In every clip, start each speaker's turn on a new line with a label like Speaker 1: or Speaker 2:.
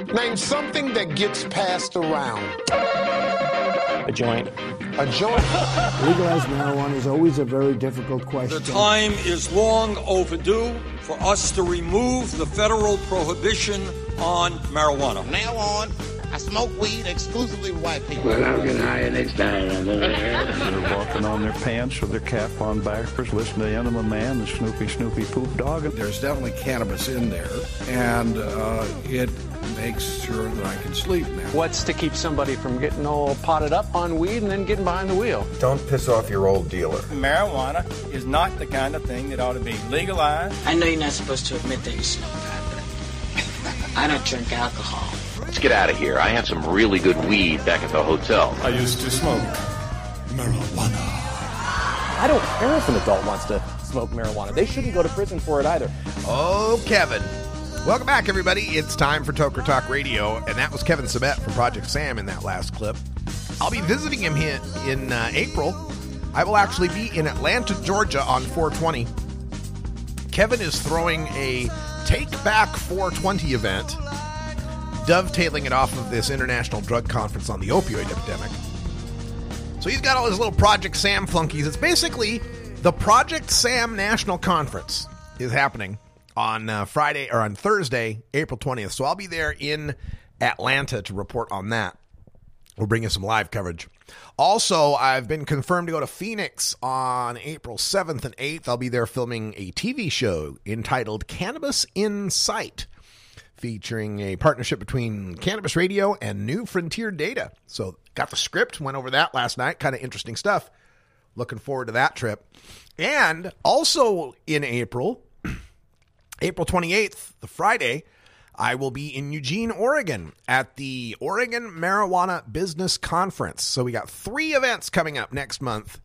Speaker 1: Name something that gets passed around.
Speaker 2: A joint.
Speaker 1: A joint.
Speaker 3: Legalized marijuana is always a very difficult question.
Speaker 4: The time is long overdue for us to remove the federal prohibition on marijuana.
Speaker 5: From now on, I smoke weed exclusively with white people.
Speaker 6: Well, I'll get higher next time.
Speaker 7: They're walking on their pants with their cap on backwards, listening to Enema Man, the Snoopy Poop Dog.
Speaker 8: There's definitely cannabis in there, and it makes sure that I can sleep now.
Speaker 2: What's to keep somebody from getting all potted up on weed and then getting behind the wheel?
Speaker 9: Don't piss off your old dealer.
Speaker 10: Marijuana is not the kind of thing that ought to be legalized.
Speaker 11: I know you're not supposed to admit that you smoke pot, but I don't drink alcohol.
Speaker 12: Let's get out of here. I have some really good weed back at the hotel.
Speaker 13: I used to smoke marijuana.
Speaker 14: I don't care if an adult wants to smoke marijuana. They shouldn't go to prison for it either.
Speaker 15: Oh, Kevin. Welcome back, everybody. It's time for Toker Talk Radio, and that was Kevin Sabet from Project Sam in that last clip. I'll be visiting him here in April. I will actually be in Atlanta, Georgia on 420. Kevin is throwing a Take Back 420 event, dovetailing it off of this international drug conference on the opioid epidemic. So he's got all his little Project Sam flunkies. It's basically the Project Sam National Conference is happening on Friday or on Thursday, April 20th. So I'll be there in Atlanta to report on that. We'll bring you some live coverage. Also, I've been confirmed to go to Phoenix on April 7th and 8th. I'll be there filming a TV show entitled Cannabis in Sight, featuring a partnership between Cannabis Radio and New Frontier Data. So got the script, went over that last night. Kind of interesting stuff. Looking forward to that trip. And also in April, April 28th, the Friday, I will be in Eugene, Oregon at the Oregon Marijuana Business Conference. So we got 3 events coming up next month.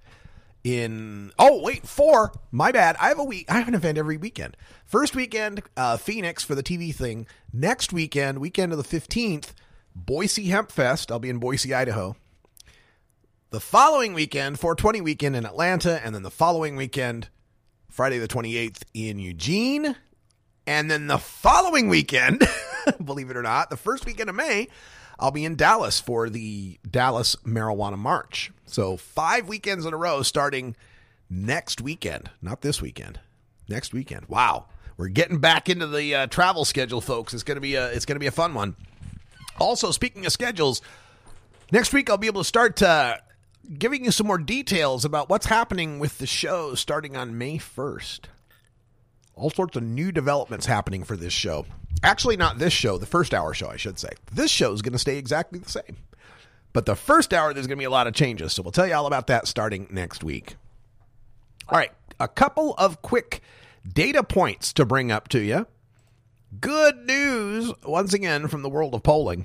Speaker 15: 4. My bad. I have an event every weekend. First weekend, Phoenix for the TV thing. Next weekend of the 15th, Boise Hemp Fest. I'll be in Boise, Idaho. The following weekend, 420 weekend in Atlanta. And then the following weekend, Friday the 28th in Eugene. And then the following weekend, believe it or not, the first weekend of May, I'll be in Dallas for the Dallas Marijuana March. So 5 weekends in a row starting next weekend. Not this weekend. Next weekend. Wow. We're getting back into the travel schedule, folks. It's going to be a fun one. Also, speaking of schedules, next week I'll be able to start giving you some more details about what's happening with the show starting on May 1st. All sorts of new developments happening for this show. Actually, not this show, the first hour show, I should say. This show is going to stay exactly the same. But the first hour, there's going to be a lot of changes. So we'll tell you all about that starting next week. All right, a couple of quick data points to bring up to you. Good news, once again, from the world of polling.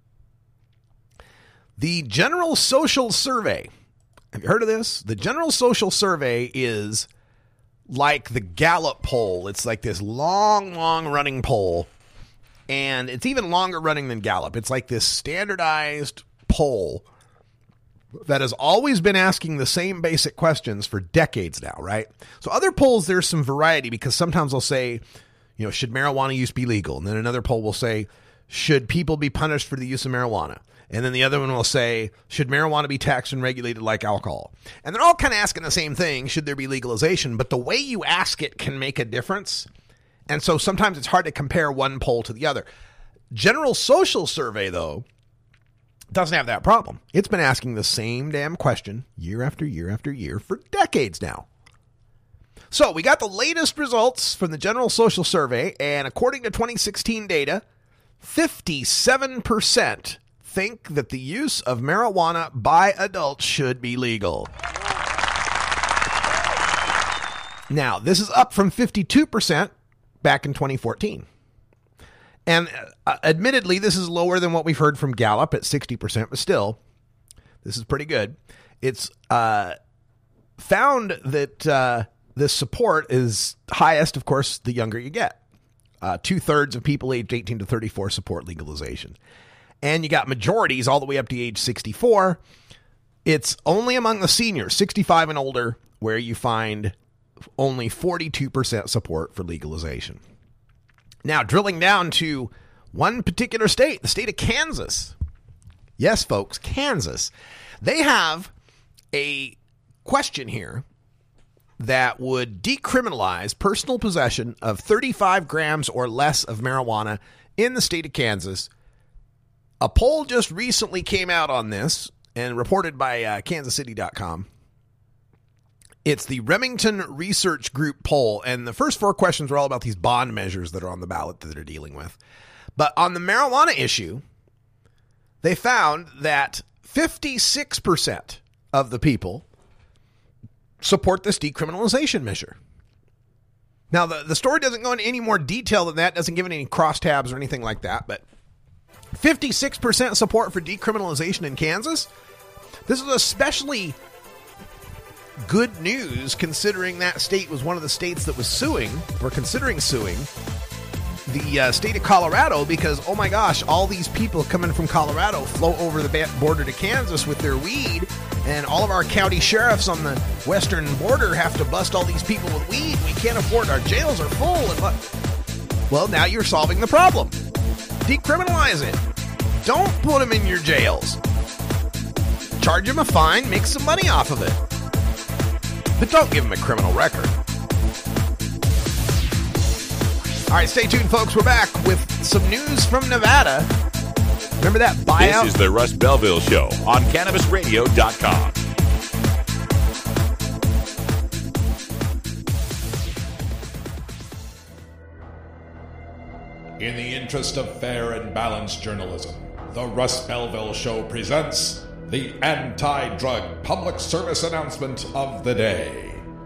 Speaker 15: The General Social Survey. Have you heard of this? The General Social Survey is like the Gallup poll. It's like this long running poll. And it's even longer running than Gallup. It's like this standardized poll that has always been asking the same basic questions for decades now, right? So other polls, there's some variety because sometimes they'll say, should marijuana use be legal? And then another poll will say, should people be punished for the use of marijuana? And then the other one will say, should marijuana be taxed and regulated like alcohol? And they're all kind of asking the same thing, should there be legalization? But the way you ask it can make a difference. And so sometimes it's hard to compare one poll to the other. General Social Survey, though, doesn't have that problem. It's been asking the same damn question year after year after year for decades now. So we got the latest results from the General Social Survey, and according to 2016 data, 57% think that the use of marijuana by adults should be legal. Now, this is up from 52% back in 2014. And admittedly, this is lower than what we've heard from Gallup at 60%, but still, this is pretty good. It's found that this support is highest, of course, the younger you get. 2/3 of people aged 18 to 34 support legalization. And you got majorities all the way up to age 64. It's only among the seniors, 65 and older, where you find only 42% support for legalization. Now, drilling down to one particular state, the state of Kansas. Yes, folks, Kansas. They have a question here that would decriminalize personal possession of 35 grams or less of marijuana in the state of Kansas. A poll just recently came out on this and reported by kansascity.com. It's the Remington Research Group poll, and the first 4 questions were all about these bond measures that are on the ballot that they're dealing with. But on the marijuana issue, they found that 56% of the people support this decriminalization measure. Now, the story doesn't go into any more detail than that, doesn't give it any crosstabs or anything like that, but 56% support for decriminalization in Kansas. This is especially good news considering that state was one of the states that was suing, or considering suing, the state of Colorado, because, oh my gosh, all these people coming from Colorado flow over the border to Kansas with their weed, and all of our county sheriffs on the western border have to bust all these people with weed. We can't afford, our jails are full. And well, now you're solving the problem. Decriminalize it. Don't put them in your jails. Charge them a fine, make some money off of it. But don't give them a criminal record. All right, stay tuned, folks. We're back with some news from Nevada. Remember that buyout?
Speaker 16: This is the Russ Belville Show on CannabisRadio.com.
Speaker 13: In the interest of fair and balanced journalism, the Russ Belville Show presents the anti-drug public service announcement of the day.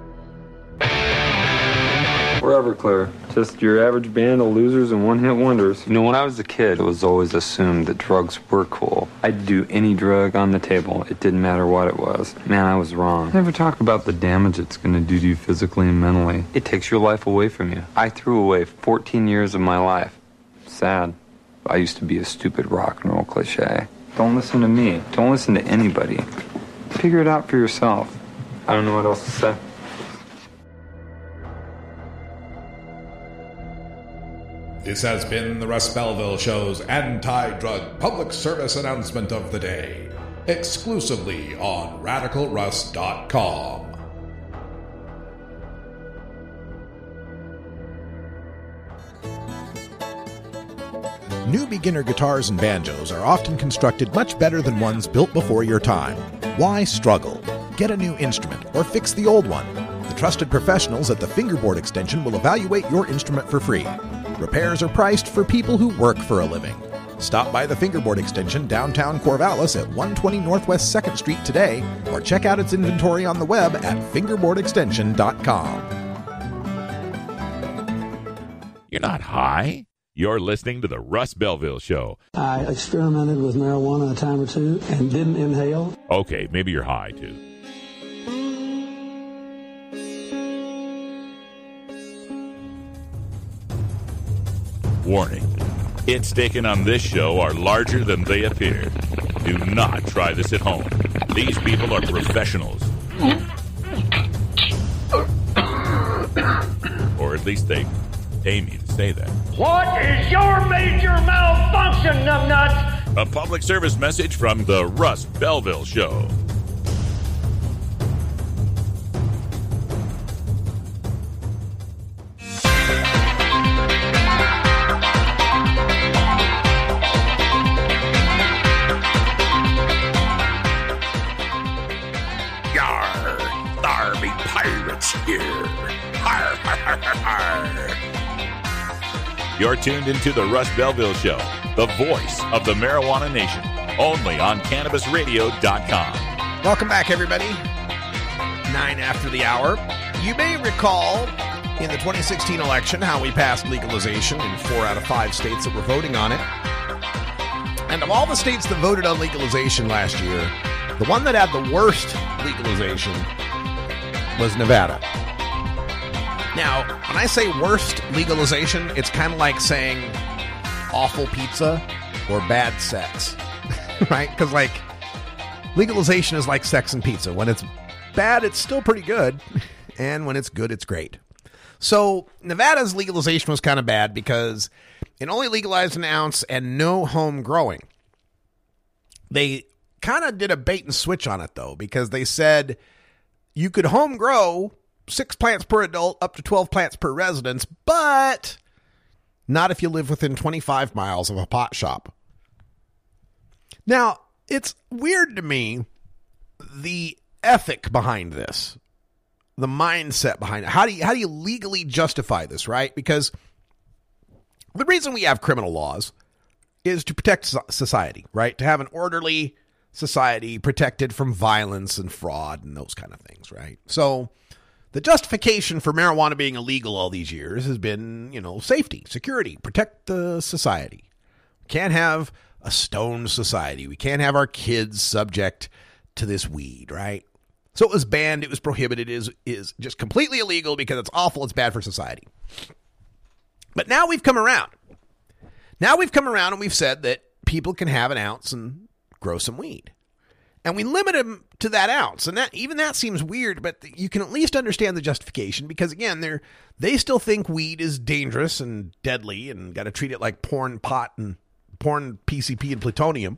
Speaker 17: We're Everclear, just your average band of losers and one-hit wonders. You know, when I was a kid, it was always assumed that drugs were cool. I'd do any drug on the table. It didn't matter what it was. Man, I was wrong. Never talk about the damage it's going to do to you physically and mentally. It takes your life away from you. I threw away 14 years of my life. Sad. I used to be a stupid rock and roll cliche. Don't listen to me. Don't listen to anybody. Figure it out for yourself. I don't know what else to say.
Speaker 13: This has been the Russ Belville Show's anti-drug public service announcement of the day, exclusively on RadicalRuss.com.
Speaker 15: New beginner guitars and banjos are often constructed much better than ones built before your time. Why struggle? Get a new instrument or fix the old one. The trusted professionals at the Fingerboard Extension will evaluate your instrument for free. Repairs are priced for people who work for a living. Stop by the Fingerboard Extension downtown Corvallis at 120 Northwest 2nd Street today, or check out its inventory on the web at fingerboardextension.com.
Speaker 16: You're not high. You're listening to the Russ Belville Show.
Speaker 18: I experimented with marijuana a time or two and didn't inhale.
Speaker 16: Okay, maybe you're high too. Warning. Hit taken on this show are larger than they appear. Do not try this at home. These people are professionals. Or at least they aim you to say that.
Speaker 19: What is your major malfunction, numbnuts?
Speaker 16: A public service message from the Russ Belville Show. Here. Arr, arr, arr, arr. You're tuned into the Russ Belville Show, the voice of the marijuana nation, only on CannabisRadio.com.
Speaker 15: Welcome back, everybody. 9 after the hour. You may recall in the 2016 election how we passed legalization in 4 out of 5 states that were voting on it. And of all the states that voted on legalization last year, the one that had the worst legalization was Nevada. Now, when I say worst legalization, it's kind of like saying awful pizza or bad sex, right? Because, like, legalization is like sex and pizza. When it's bad, it's still pretty good, and when it's good, it's great. So Nevada's legalization was kind of bad because it only legalized an ounce and no home growing. They kind of did a bait and switch on it, though, because they said you could home grow 6 plants per adult, up to 12 plants per residence, but not if you live within 25 miles of a pot shop. Now, it's weird to me, the ethic behind this, the mindset behind it. How do you legally justify this, right? Because the reason we have criminal laws is to protect society, right? To have an orderly society protected from violence and fraud and those kind of things, right? So the justification for marijuana being illegal all these years has been, safety, security, protect the society. We can't have a stoned society. We can't have our kids subject to this weed, right? So it was banned. It was prohibited. It is just completely illegal because it's awful. It's bad for society. But now we've come around. Now we've come around and we've said that people can have an ounce and grow some weed. And we limit them to that ounce. And that seems weird, but you can at least understand the justification because, again, they still think weed is dangerous and deadly and got to treat it like porn pot and porn PCP and plutonium.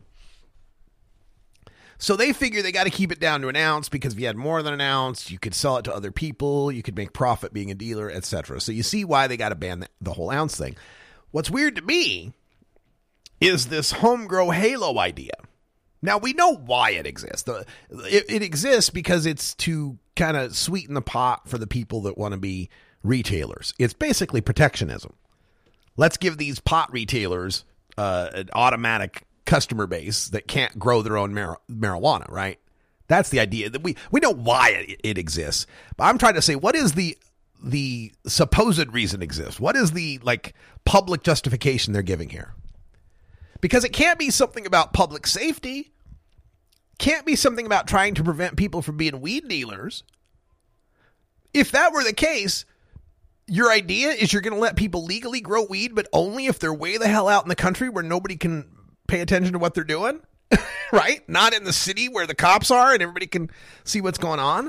Speaker 15: So they figure they got to keep it down to an ounce because if you had more than an ounce, you could sell it to other people, you could make profit being a dealer, etc. So you see why they got to ban the whole ounce thing. What's weird to me is this home grow halo idea. Now, we know why it exists. It exists because it's to kind of sweeten the pot for the people that want to be retailers. It's basically protectionism. Let's give these pot retailers an automatic customer base that can't grow their own marijuana, right? That's the idea. That we know why it exists. But I'm trying to say, what is the supposed reason it exists? What is the public justification they're giving here? Because it can't be something about public safety. Can't be something about trying to prevent people from being weed dealers. If that were the case, your idea is you're going to let people legally grow weed, but only if they're way the hell out in the country where nobody can pay attention to what they're doing, right? Not in the city where the cops are and everybody can see what's going on.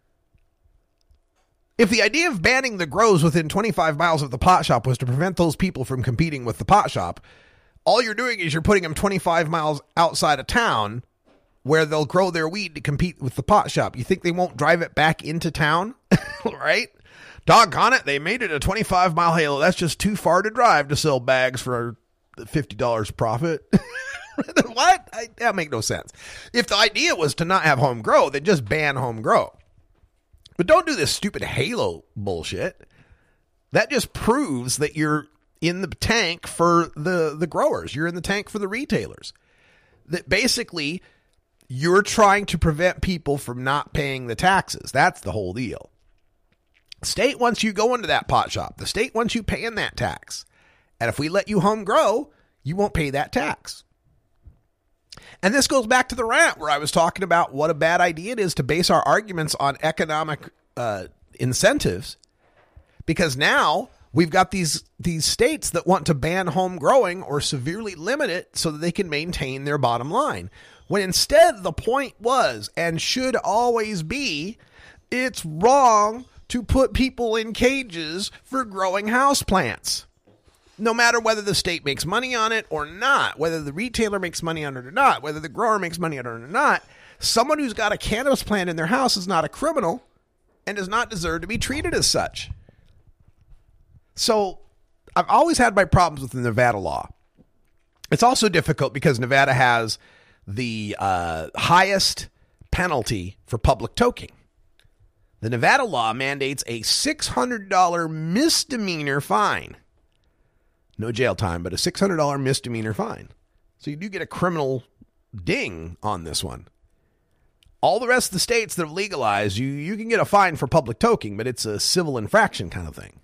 Speaker 15: If the idea of banning the grows within 25 miles of the pot shop was to prevent those people from competing with the pot shop, all you're doing is you're putting them 25 miles outside of town where they'll grow their weed to compete with the pot shop. You think they won't drive it back into town? Right? Doggone it, they made it a 25-mile halo. That's just too far to drive to sell bags for $50 profit. What? That make no sense. If the idea was to not have home grow, then just ban home grow. But don't do this stupid halo bullshit. That just proves that you're in the tank for the growers. You're in the tank for the retailers. That basically you're trying to prevent people from not paying the taxes. That's the whole deal. The state wants you going to that pot shop. The state wants you paying that tax. And if we let you home grow, you won't pay that tax. And this goes back to the rant where I was talking about what a bad idea it is to base our arguments on economic incentives. Because now we've got these states that want to ban home growing or severely limit it so that they can maintain their bottom line. When instead the point was and should always be, it's wrong to put people in cages for growing houseplants. No matter whether the state makes money on it or not, whether the retailer makes money on it or not, whether the grower makes money on it or not, someone who's got a cannabis plant in their house is not a criminal and does not deserve to be treated as such. So I've always had my problems with the Nevada law. It's also difficult because Nevada has the highest penalty for public toking. The Nevada law mandates a $600 misdemeanor fine. No jail time, but a $600 misdemeanor fine. So you do get a criminal ding on this one. All the rest of the states that have legalized, you can get a fine for public toking, but it's a civil infraction kind of thing.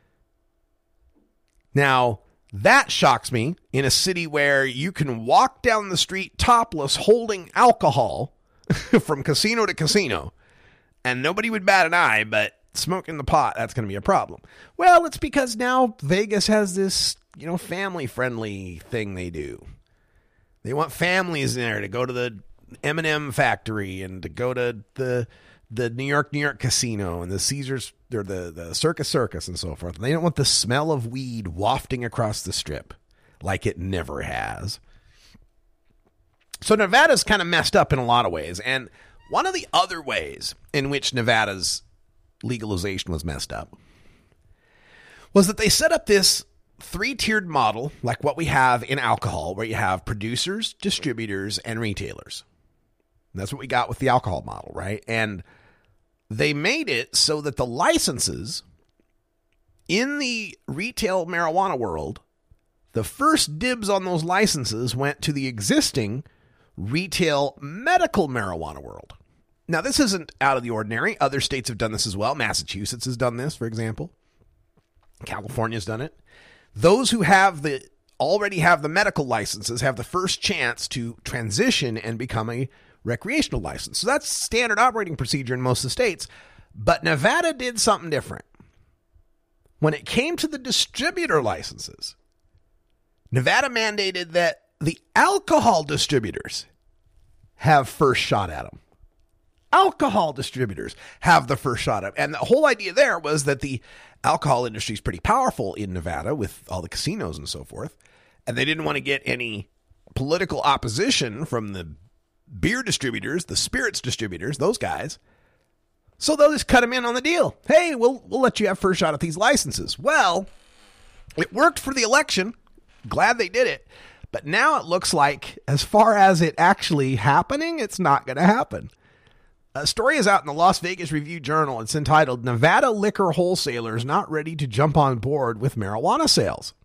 Speaker 15: Now, that shocks me in a city where you can walk down the street topless holding alcohol from casino to casino, and nobody would bat an eye, but smoking the pot, that's going to be a problem. Well, it's because now Vegas has this, family-friendly thing they do. They want families in there to go to the M&M factory and to go to the the New York casino and the Caesars or the Circus and so forth. They don't want the smell of weed wafting across the strip like it never has. So Nevada's kind of messed up in a lot of ways. And one of the other ways in which Nevada's legalization was messed up was that they set up this 3-tiered model like what we have in alcohol, where you have producers, distributors, and retailers. And that's what we got with the alcohol model, right? And they made it so that the licenses in the retail marijuana world, the first dibs on those licenses went to the existing retail medical marijuana world. Now, this isn't out of the ordinary. Other states have done this as well. Massachusetts has done this, for example. California's done it. Those who already have the medical licenses have the first chance to transition and become a recreational license. So that's standard operating procedure in most of the states. But Nevada did something different. When it came to the distributor licenses, Nevada mandated that the alcohol distributors have first shot at them. Alcohol distributors have the first shot at them. And the whole idea there was that the alcohol industry is pretty powerful in Nevada with all the casinos and so forth. And they didn't want to get any political opposition from the beer distributors, the spirits distributors, those guys. So they'll just cut them in on the deal. Hey, we'll let you have first shot at these licenses. Well, it worked for the election. Glad they did it. But now it looks like, as far as it actually happening, it's not going to happen. A story is out in the Las Vegas Review-Journal. It's entitled, Nevada Liquor Wholesalers Not Ready to Jump on Board with Marijuana Sales.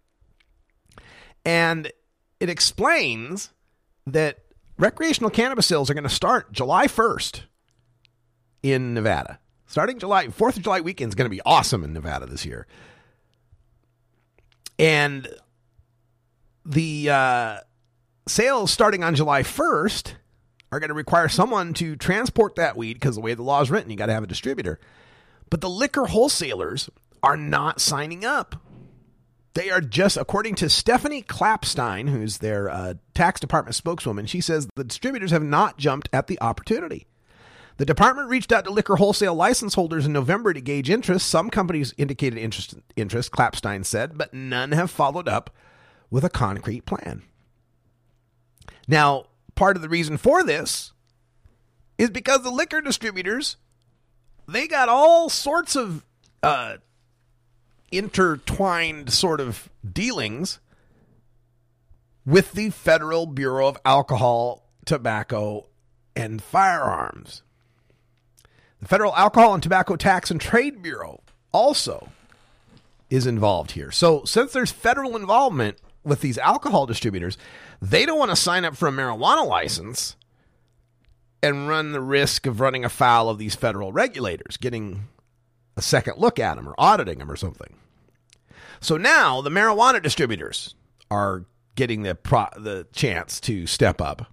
Speaker 15: And it explains that recreational cannabis sales are going to start July 1st in Nevada. Starting July, 4th of July weekend is going to be awesome in Nevada this year. And the sales starting on July 1st are going to require someone to transport that weed, because the way the law is written, you got to have a distributor. But the liquor wholesalers are not signing up. They are just, according to Stephanie Klapstein, who's their tax department spokeswoman, she says the distributors have not jumped at the opportunity. The department reached out to liquor wholesale license holders in November to gauge interest. Some companies indicated interest, Klapstein said, but none have followed up with a concrete plan. Now, part of the reason for this is because the liquor distributors, they got all sorts of intertwined sort of dealings with the Federal Bureau of Alcohol, Tobacco, and Firearms. The Federal Alcohol and Tobacco Tax and Trade Bureau also is involved here. So since there's federal involvement with these alcohol distributors, they don't want to sign up for a marijuana license and run the risk of running afoul of these federal regulators, getting a second look at them or auditing them or something. So now the marijuana distributors are getting the chance to step up.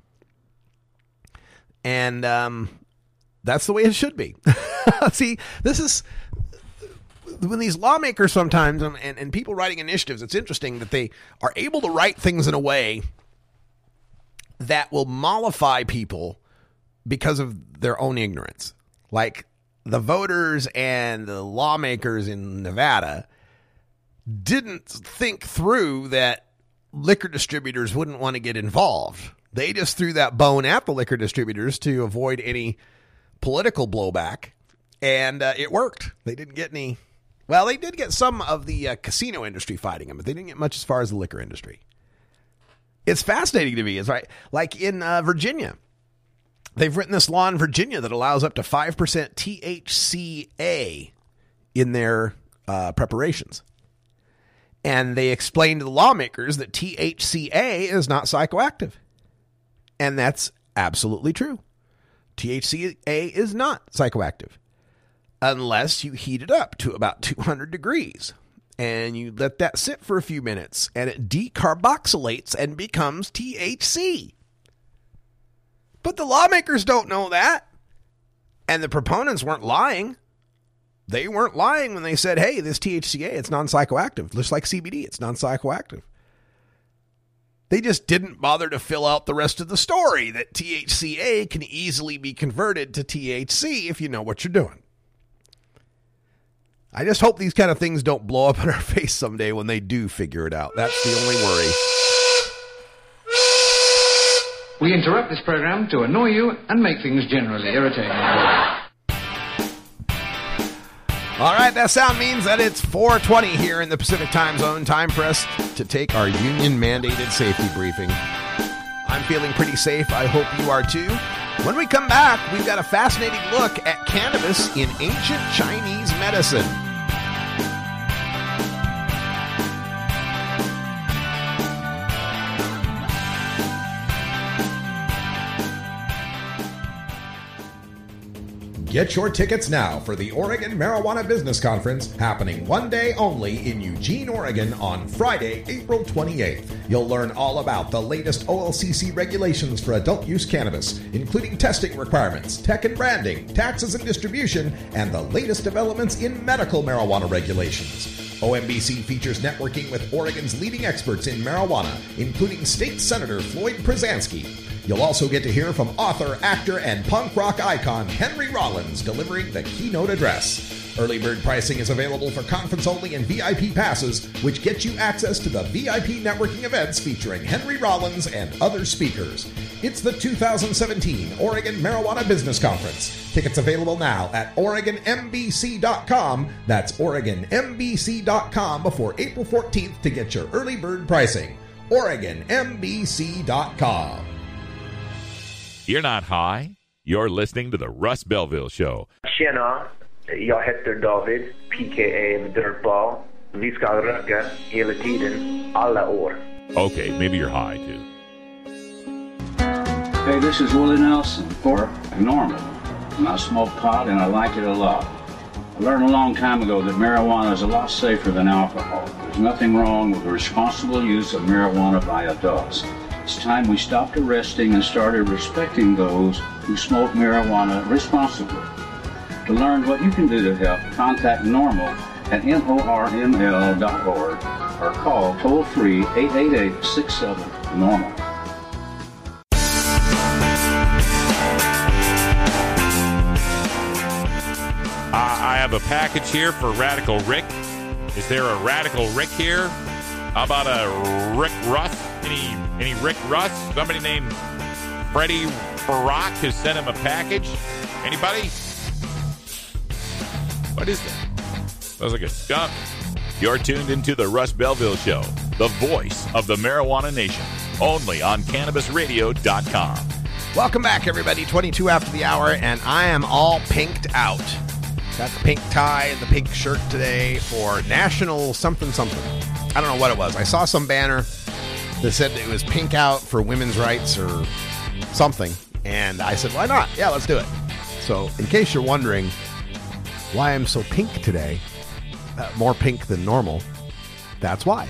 Speaker 15: And that's the way it should be. See, this is when these lawmakers sometimes and people writing initiatives, it's interesting that they are able to write things in a way that will mollify people because of their own ignorance. Like the voters and the lawmakers in Nevada didn't think through that liquor distributors wouldn't want to get involved. They just threw that bone at the liquor distributors to avoid any political blowback, and it worked. They didn't get any. Well, they did get some of the casino industry fighting them, but they didn't get much as far as the liquor industry. It's fascinating to me. It's right, like in Virginia, they've written this law in Virginia that allows up to 5% THCA in their preparations. And they explained to the lawmakers that THCA is not psychoactive. And that's absolutely true. THCA is not psychoactive unless you heat it up to about 200 degrees and you let that sit for a few minutes and it decarboxylates and becomes THC. But the lawmakers don't know that. And the proponents weren't lying. They weren't lying when they said, hey, this THCA, it's non-psychoactive. Just like CBD, it's non-psychoactive. They just didn't bother to fill out the rest of the story, that THCA can easily be converted to THC if you know what you're doing. I just hope these kind of things don't blow up in our face someday when they do figure it out. That's the only worry.
Speaker 20: We interrupt this program to annoy you and make things generally irritating.
Speaker 15: All right, that sound means that it's 4:20 here in the Pacific Time Zone. Time for us to take our union-mandated safety briefing. I'm feeling pretty safe. I hope you are too. When we come back, we've got a fascinating look at cannabis in ancient Chinese medicine.
Speaker 13: Get your tickets now for the Oregon Marijuana Business Conference, happening one day only in Eugene, Oregon on Friday, April 28th. You'll learn all about the latest OLCC regulations for adult use cannabis, including testing requirements, tech and branding, taxes and distribution, and the latest developments in medical marijuana regulations. OMBC features networking with Oregon's leading experts in marijuana, including State Senator Floyd Przansky. You'll also get to hear from author, actor, and punk rock icon Henry Rollins delivering the keynote address. Early bird pricing is available for conference-only and VIP passes, which get you access to the VIP networking events featuring Henry Rollins and other speakers. It's the 2017 Oregon Marijuana Business Conference. Tickets available now at OregonMBC.com. That's OregonMBC.com before April 14th to get your early bird pricing. OregonMBC.com.
Speaker 16: You're not high. You're listening to the Russ Belville Show.
Speaker 21: Tjena, jag heter David, PKA Dirtball. Vi ska röka hela tiden, alla år.
Speaker 16: Okay, maybe you're high too.
Speaker 22: Hey, this is Willie Nelson, or Normal. And I smoke pot and I like it a lot. I learned a long time ago that marijuana is a lot safer than alcohol. There's nothing wrong with the responsible use of marijuana by adults. It's time we stopped arresting and started respecting those who smoke marijuana responsibly. To learn what you can do to help, contact NORML at NORML.org or call toll-free 888-67-NORMAL.
Speaker 16: I have a package here for Radical Rick. Is there a Radical Rick here? How about a Rick Russ? Any Rick Russ? Somebody named Freddie Barack has sent him a package. Anybody? What is that? Sounds like a skunk. You're tuned into the Russ Belville Show, the voice of the marijuana nation, only on CannabisRadio.com.
Speaker 15: Welcome back, everybody. 22 after the hour, and I am all pinked out. Got the pink tie and the pink shirt today for National something. I don't know what it was. I saw some banner that said it was pink out for women's rights or something. And I said, why not? Yeah, let's do it. So in case you're wondering why I'm so pink today, more pink than normal, that's why.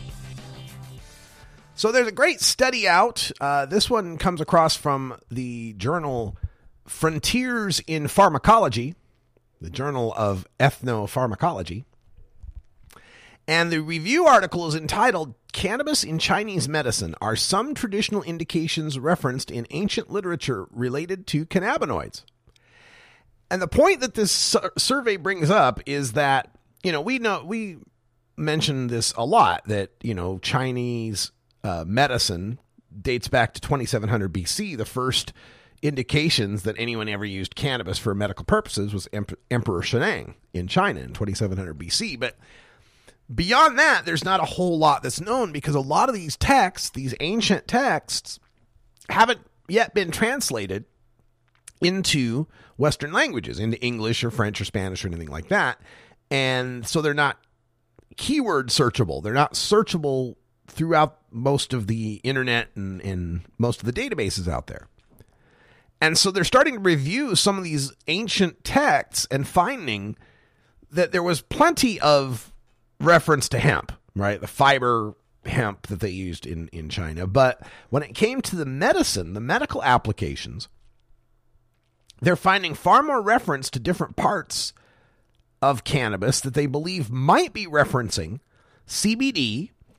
Speaker 15: So there's a great study out. This one comes across from the journal Frontiers in Pharmacology, the Journal of Ethnopharmacology. And the review article is entitled, Cannabis in Chinese Medicine. Are some traditional indications referenced in ancient literature related to cannabinoids? And the point that this survey brings up is that, we mentioned this a lot, that, Chinese medicine dates back to 2700 BC. The first indications that anyone ever used cannabis for medical purposes was Emperor Shennong in China in 2700 BC. But beyond that, there's not a whole lot that's known because a lot of these texts, these ancient texts, haven't yet been translated into Western languages, into English or French or Spanish or anything like that. And so they're not keyword searchable. They're not searchable throughout most of the internet and most of the databases out there. And so they're starting to review some of these ancient texts and finding that there was plenty of reference to hemp, right? The fiber hemp that they used in China. But when it came to the medicine, the medical applications, they're finding far more reference to different parts of cannabis that they believe might be referencing CBD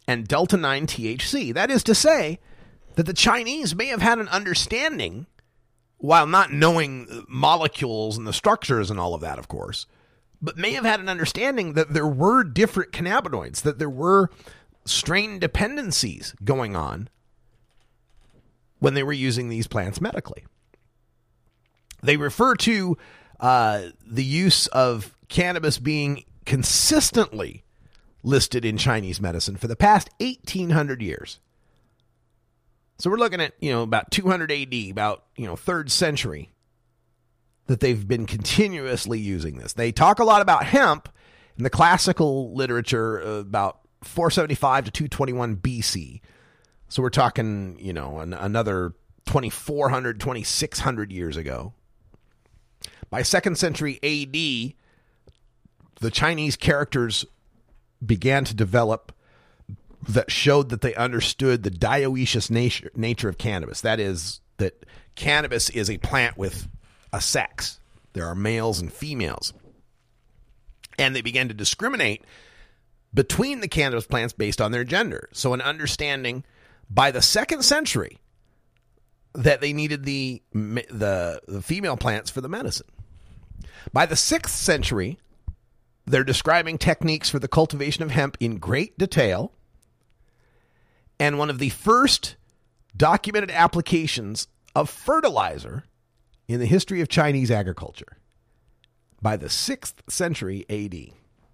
Speaker 15: and delta-9 THC. That is to say that the Chinese may have had an understanding, while not knowing molecules and the structures and all of that, of course, but may have had an understanding that there were different cannabinoids, that there were strain dependencies going on when they were using these plants medically. They refer to the use of cannabis being consistently listed in Chinese medicine for the past 1,800 years. So we're looking at, about 200 AD, about, 3rd century, that they've been continuously using this. They talk a lot about hemp in the classical literature about 475 to 221 BC. So we're talking, another 2,400, 2,600 years ago. By 2nd century AD, the Chinese characters began to develop that showed that they understood the dioecious nature of cannabis. That is, that cannabis is a plant with a sex. There are males and females. And they began to discriminate between the cannabis plants based on their gender. So an understanding by the 2nd century that they needed the female plants for the medicine. By the 6th century, they're describing techniques for the cultivation of hemp in great detail. And one of the first documented applications of fertilizer in the history of Chinese agriculture by the 6th century AD.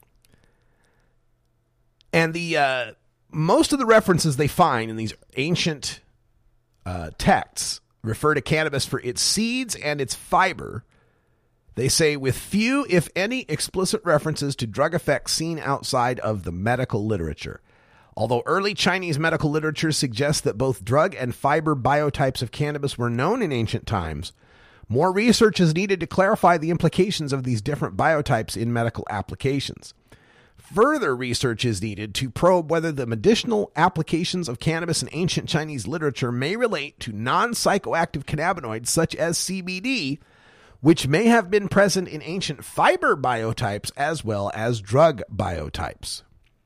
Speaker 15: And the most of the references they find in these ancient texts refer to cannabis for its seeds and its fiber. They say with few, if any, explicit references to drug effects seen outside of the medical literature. Although early Chinese medical literature suggests that both drug and fiber biotypes of cannabis were known in ancient times, more research is needed to clarify the implications of these different biotypes in medical applications. Further research is needed to probe whether the medicinal applications of cannabis in ancient Chinese literature may relate to non-psychoactive cannabinoids such as CBD, which may have been present in ancient fiber biotypes as well as drug biotypes.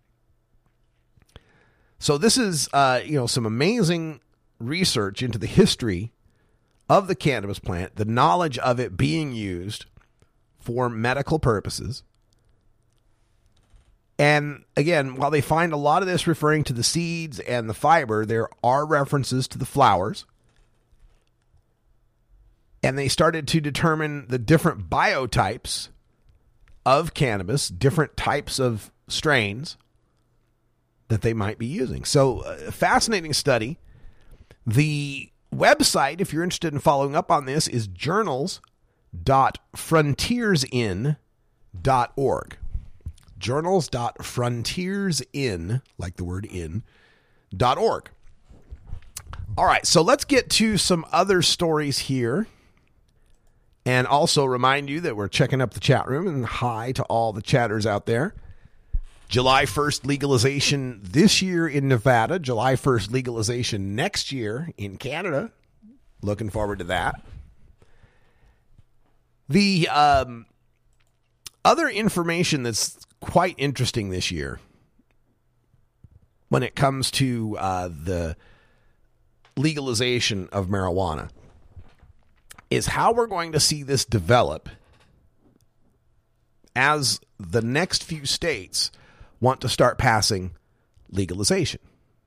Speaker 15: So this is, some amazing research into the history of the cannabis plant, the knowledge of it being used for medical purposes. And again, while they find a lot of this referring to the seeds and the fiber, there are references to the flowers. And they started to determine the different biotypes of cannabis, different types of strains that they might be using. So, a fascinating study. The website, if you're interested in following up on this, is journals.frontiersin.org. Journals.frontiersin, like the word in, .org. All right, so let's get to some other stories here. And also remind you that we're checking up the chat room, and hi to all the chatters out there. July 1st legalization this year in Nevada. July 1st legalization next year in Canada. Looking forward to that. The other information that's quite interesting this year when it comes to the legalization of marijuana is how we're going to see this develop as the next few states want to start passing legalization.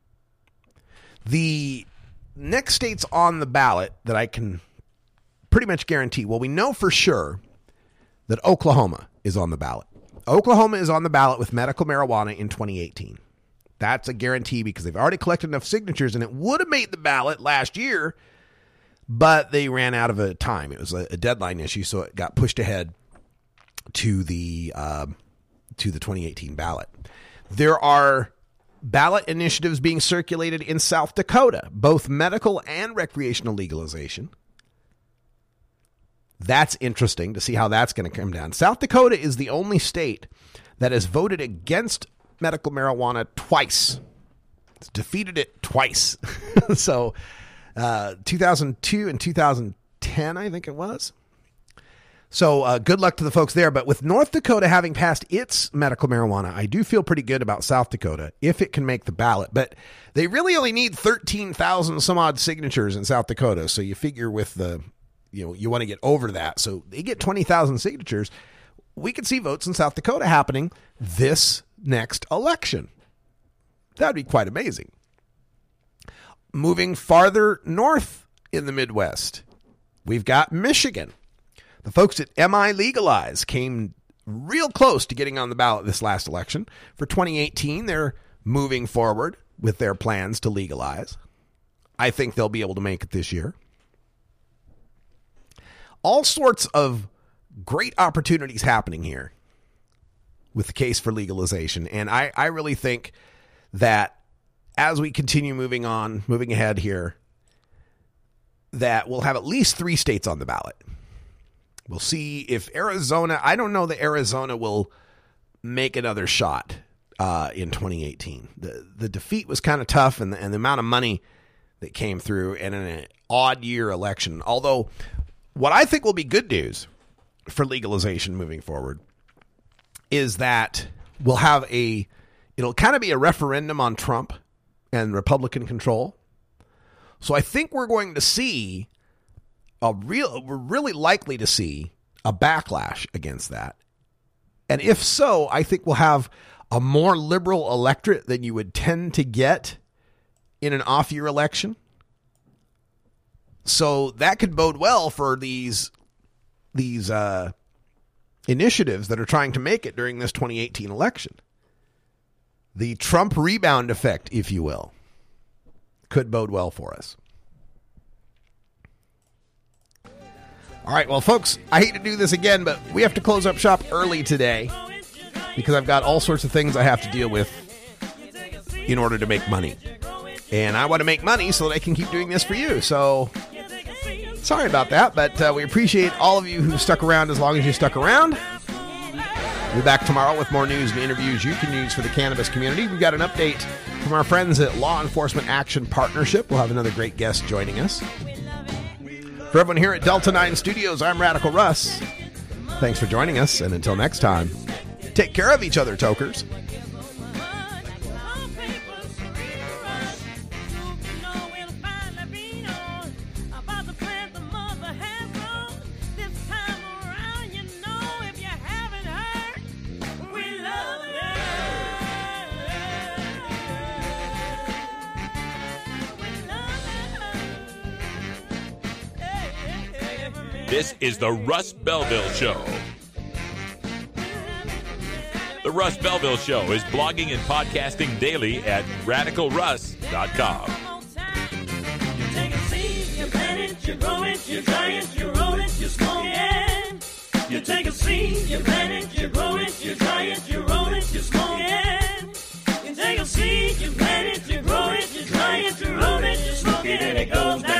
Speaker 15: The next states on the ballot that I can pretty much guarantee, well, we know for sure that Oklahoma is on the ballot. Oklahoma is on the ballot with medical marijuana in 2018. That's a guarantee because they've already collected enough signatures, and it would have made the ballot last year, but they ran out of a time. It was a deadline issue, so it got pushed ahead to the 2018 ballot. There are ballot initiatives being circulated in South Dakota, both medical and recreational legalization. That's interesting to see how that's going to come down. South Dakota is the only state that has voted against medical marijuana twice. It's defeated it twice. So 2002 and 2010, I think it was. So good luck to the folks there. But with North Dakota having passed its medical marijuana, I do feel pretty good about South Dakota if it can make the ballot. But they really only need 13,000 some odd signatures in South Dakota. So you figure with the, you want to get over that. So they get 20,000 signatures. We could see votes in South Dakota happening this next election. That would be quite amazing. Moving farther north in the Midwest, we've got Michigan. The folks at MI Legalize came real close to getting on the ballot this last election. For 2018, they're moving forward with their plans to legalize. I think they'll be able to make it this year. All sorts of great opportunities happening here with the case for legalization. And I really think that as we continue moving ahead here, that we'll have at least 3 states on the ballot. We'll see if Arizona, I don't know that Arizona will make another shot in 2018. The defeat was kind of tough, and the amount of money that came through, and in an odd year election. Although what I think will be good news for legalization moving forward is that we'll have it'll kind of be a referendum on Trump and Republican control. So I think we're going to see we're really likely to see a backlash against that. And if so, I think we'll have a more liberal electorate than you would tend to get in an off-year election. So that could bode well for these initiatives that are trying to make it during this 2018 election. The Trump rebound effect, if you will, could bode well for us. All right, well, folks, I hate to do this again, but we have to close up shop early today because I've got all sorts of things I have to deal with in order to make money. And I want to make money so that I can keep doing this for you. So sorry about that, but we appreciate all of you who stuck around as long as you stuck around. We'll be back tomorrow with more news and interviews you can use for the cannabis community. We've got an update from our friends at Law Enforcement Action Partnership. We'll have another great guest joining us. For everyone here at Delta 9 Studios, I'm Radical Russ. Thanks for joining us, and until next time, take care of each other, tokers.
Speaker 16: This is the Russ Belville Show. The Russ Belville Show is blogging and podcasting daily at RadicalRuss.com.
Speaker 19: You take a seed, you plant it, you grow it, you dry it, you roll it, you smoke it. You take a seed, you plant it, you grow it, you dry it, you roll it, you smoke it. You take a seed, you plant it, you grow it, you dry it, you roll it, you smoke it, and it goes down.